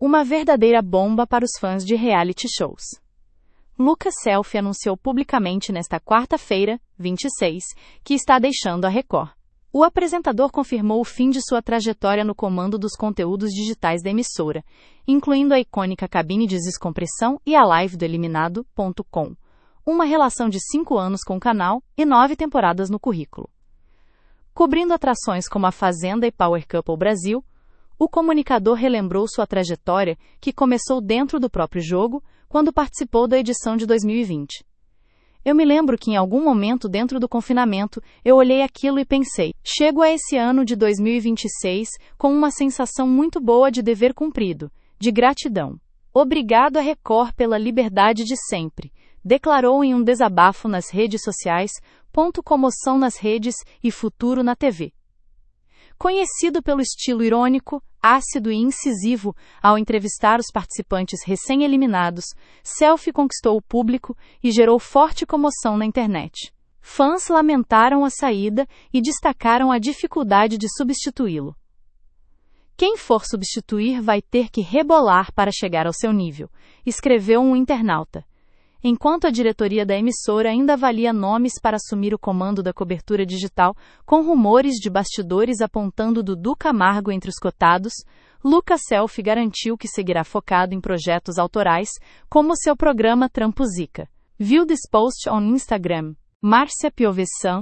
Uma verdadeira bomba para os fãs de reality shows. Lucas Selfie anunciou publicamente nesta quarta-feira, 26, que está deixando a Record. O apresentador confirmou o fim de sua trajetória no comando dos conteúdos digitais da emissora, incluindo a icônica cabine de descompressão e a live do Eliminado.com. Uma relação de 5 anos com o canal e 9 temporadas no currículo. Cobrindo atrações como A Fazenda e Power Couple Brasil, o comunicador relembrou sua trajetória, que começou dentro do próprio jogo, quando participou da edição de 2020. Eu me lembro que em algum momento dentro do confinamento, eu olhei aquilo e pensei, chego a esse ano de 2026 com uma sensação muito boa de dever cumprido, de gratidão. Obrigado à Record pela liberdade de sempre, declarou em um desabafo nas redes sociais, comoção nas redes e futuro na TV. Conhecido pelo estilo irônico, ácido e incisivo, ao entrevistar os participantes recém-eliminados, Selfie conquistou o público e gerou forte comoção na internet. Fãs lamentaram a saída e destacaram a dificuldade de substituí-lo. Quem for substituir vai ter que rebolar para chegar ao seu nível, escreveu um internauta. Enquanto a diretoria da emissora ainda avalia nomes para assumir o comando da cobertura digital, com rumores de bastidores apontando Dudu Camargo entre os cotados, Lucas Selfie garantiu que seguirá focado em projetos autorais, como seu programa Trampo Zica. View this post on Instagram. Márcia Piovesan,